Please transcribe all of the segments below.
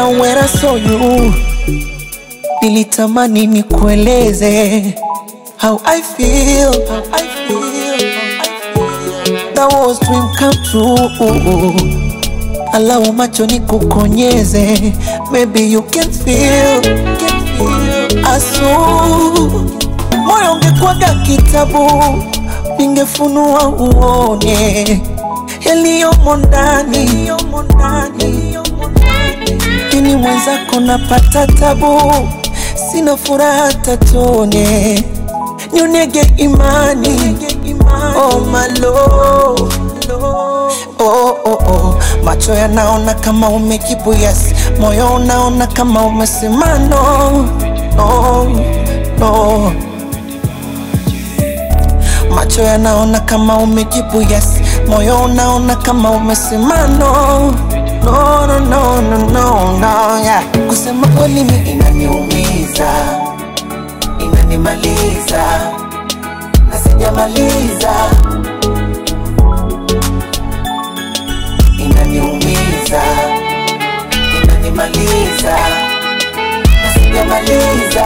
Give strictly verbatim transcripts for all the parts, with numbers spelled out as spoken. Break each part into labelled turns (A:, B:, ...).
A: Now when I saw you, nilitamani nikueleze how I feel, how I feel, how I feel. That was dream come true. Allow macho nikukonyeze, maybe you can feel, can feel. Asu, moyo ungekuwaga kitabu, ningefunua uone yaliyomo ndani. Ini mwenzako napata tabu, sina furaha tatone, nionyege imani. Oh my love, oh oh oh. Macho yanaona kama umejibu yes, moyo unaona kama umesema no, no, no. Macho yanaona kama umejibu yes, moyo unaona kama umesema no, no, no, no, no, no, no, yeah. Kusema kweli mimi inaniumiza, inanimaliza, na sijamaliza. Inaniumiza, inanimaliza, na sijamaliza.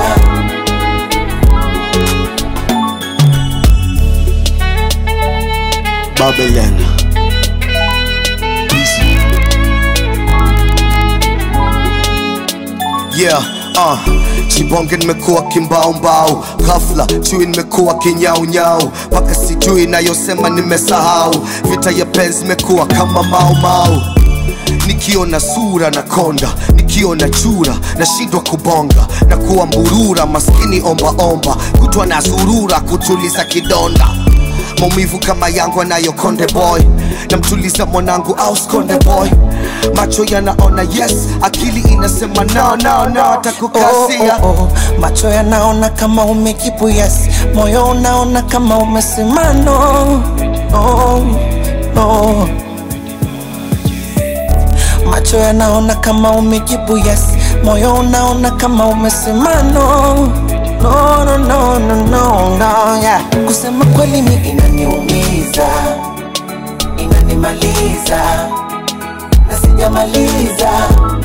B: Babylon. Yeah, uh, Chibonge nimekuwa kimbao mbao, ghafla chui nimekuwa kinyau nyau, paka sijui nayosema nimesahau, vita ya penzi imekuwa kama mau mau. Nikiona sura na konda, nikiona chura na shindwa kubonga, na kuwa mburura maskini omba omba, kutwa na zurura kutuliza kidonda. Maumivu kama yangu anayo Konde Boy, na mtuliza mwanangu aus Konde Boy. Macho yanaona yes, akili inasema no no no, atakukasia.
A: Oh, oh, oh. Macho yanaona kama umejibu yes, moyo unaona kama umesema no, no, no. Macho yanaona kama umejibu yes, moyo unaona kama umesema no, no, no, no, no, no, no, yeah. Kusema kweli mimi inaniumiza, inanimaliza, na sijamaliza.